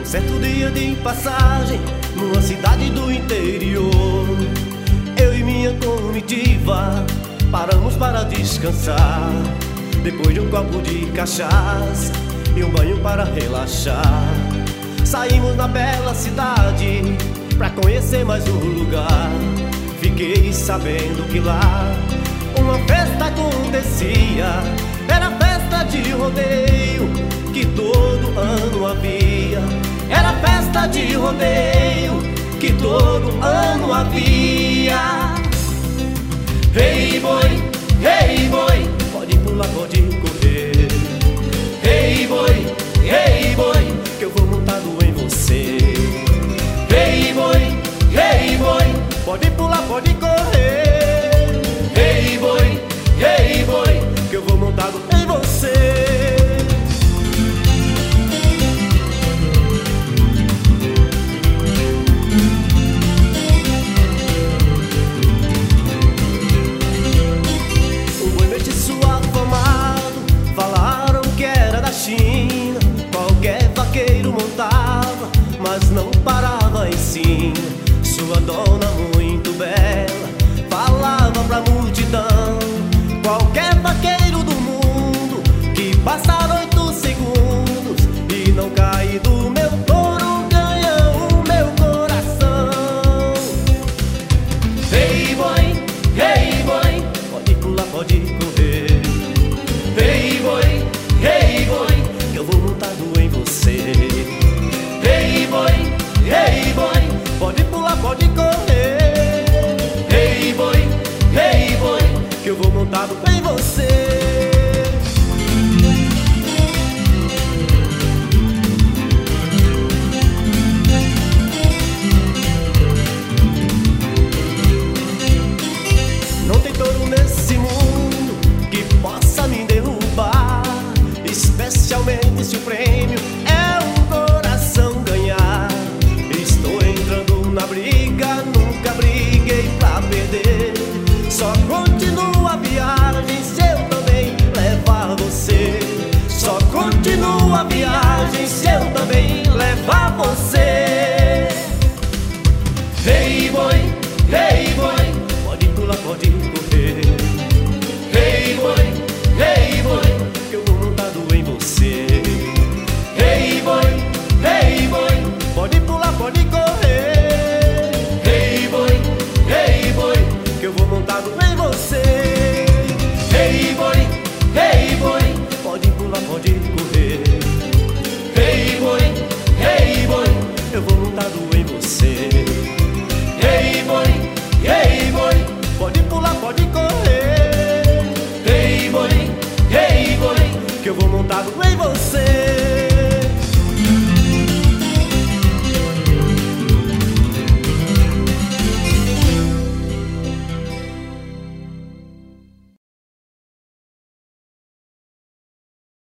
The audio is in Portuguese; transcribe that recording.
Certo dia de passagem, numa cidade do interior, eu e minha comitiva paramos para descansar. Depois de um copo de cachaça e um banho para relaxar, saímos na bela cidade pra conhecer mais um lugar. Fiquei sabendo que lá uma festa acontecia. Era a festa de rodeio que todo ano havia. Era a festa de rodeio que todo ano havia. Hey boy, pode pular, pode correr. Hey boy, que eu vou montado em você. Hey boy, pode pular, pode correr. Hey boy, que eu vou montado em você. China, qualquer vaqueiro montava, mas não parava em cima. Sua dona muito bela falava pra multidão: qualquer vaqueiro do mundo que passar 8 segundos e não cair do meu touro ganha o meu coração. Hey boy, pode pular, pode correr. Hey boy, que eu vou montado em você. Hey boy, pode pular, pode correr. Hey boy, que eu vou montado em você. Não tem touro nesse mundo que possa me derrubar, especialmente se o prêmio é um coração ganhar. Estou entrando na briga, nunca briguei pra perder. Só continua a viagem se eu também levar você. Só continua a viagem se eu também levar você. Hey boy, pode pular, pode correr. Hey boy, que eu vou montado em você. Hey boy, pode pular, pode correr. Hey boy, que eu vou montado em você. Hey boy, pode pular, pode correr. Hey boy, eu vou montado em você. Hey boy, pode pular, pode correr. Hey boy, que eu vou montado em você.